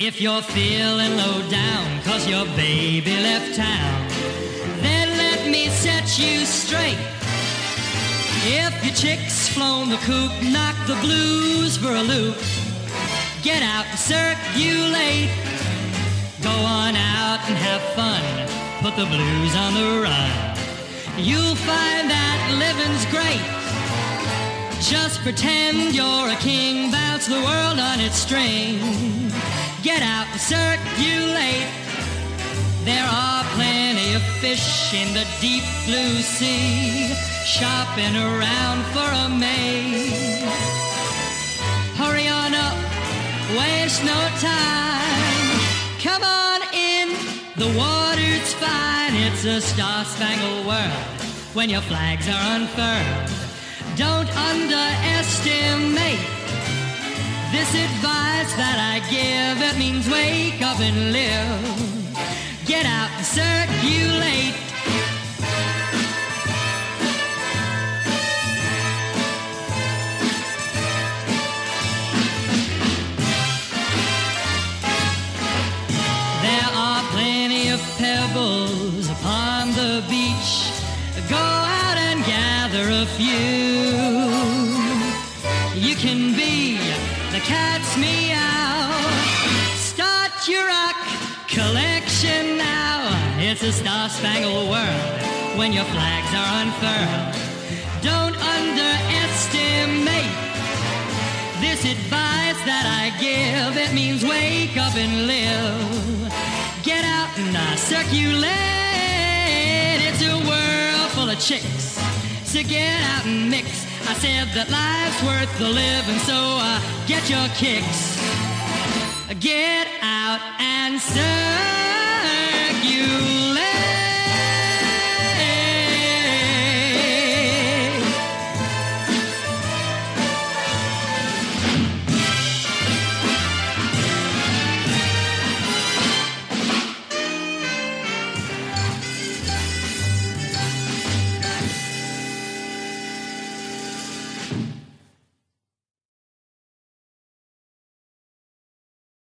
If you're feeling low down 'cause your baby left town, then let me set you straight. If your chick's flown the coop, knock the blues for a loop. Get out and circulate. Go on out and have fun. Put the blues on the run. You'll find that living's great. Just pretend you're a king. Bounce the world on its string. Get out and circulate. There are plenty of fish in the deep blue sea, shopping around for a mate. Hurry on up, waste no time. Come on in, the water's fine. It's a star-spangled world when your flags are unfurled. Don't underestimate this advice that I give. It means wake up and live. Get out and circulate. There are plenty of pebbles upon the beach. Go out and gather a few. You can be the cat's meow. Start your rock collection now. It's a star-spangled world when your flags are unfurled. Don't underestimate this advice that I give. It means wake up and live. Get out and circulate. It's a world full of chicks, so get out and mix. I said that life's worth the living, so get your kicks. Get out and circulate.